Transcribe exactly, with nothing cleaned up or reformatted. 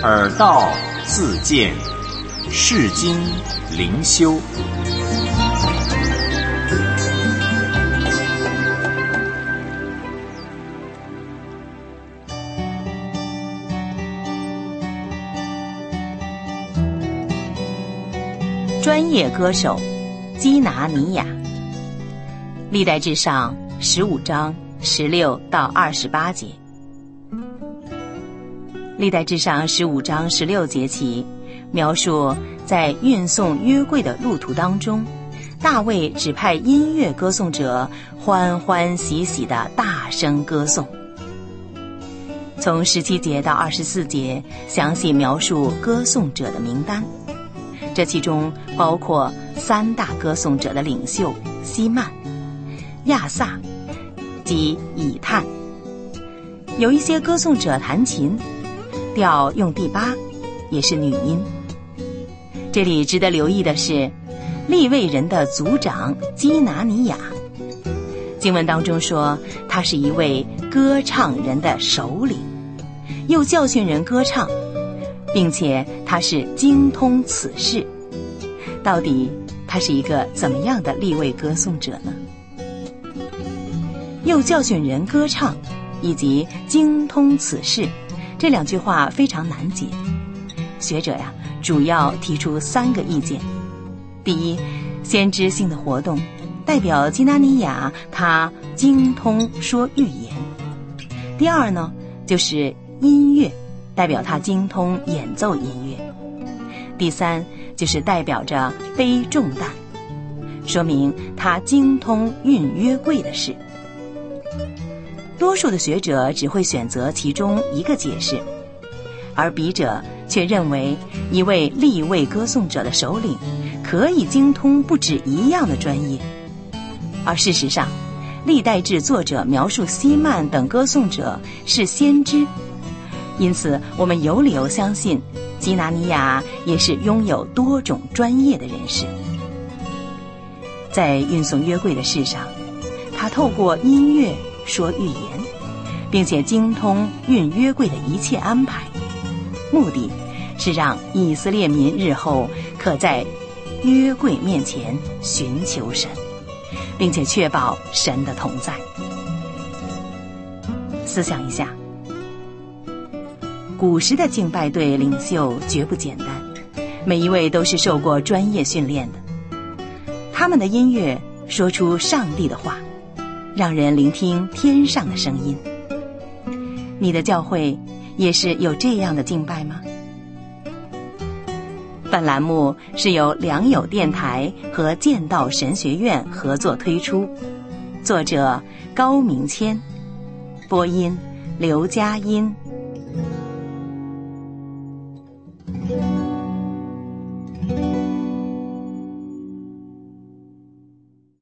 耳道自见，世经灵修。 专业歌手基拿尼雅，历代志上十五章十六到二十八节。历代志上十五章十六节起，描述在运送约柜的路途当中，大卫指派音乐歌颂者欢欢喜喜地大声歌颂。从十七节到二十四节，详细描述歌颂者的名单。这其中包括三大歌颂者的领袖希曼、亚萨及以探。有一些歌颂者弹琴，调用第八，也是女音。这里值得留意的是，利未人的族长基拿尼雅，经文当中说他是一位歌唱人的首领，又教训人歌唱，并且他是精通此事。到底他是一个怎么样的利未歌颂者呢？又教训人歌唱以及精通此事，这两句话非常难解。学者呀，主要提出三个意见。第一，先知性的活动代表基拿尼雅他精通说预言。第二呢，就是音乐代表他精通演奏音乐。第三，就是代表着背重担，说明他精通运约柜的事。多数的学者只会选择其中一个解释，而笔者却认为一位利未歌颂者的首领可以精通不止一样的专业。而事实上，历代志作者描述希曼等歌颂者是先知，因此我们有理由相信基拿尼雅也是拥有多种专业的人士。在运送约柜的事上，他透过音乐说预言，并且精通运约柜的一切安排，目的是让以色列民日后可在约柜面前寻求神，并且确保神的同在。思想一下，古时的敬拜队领袖绝不简单，每一位都是受过专业训练的。他们的音乐说出上帝的话，让人聆听天上的声音。你的教会也是有这样的敬拜吗？本栏目是由良友电台和剑道神学院合作推出，作者高明谦，播音刘佳音。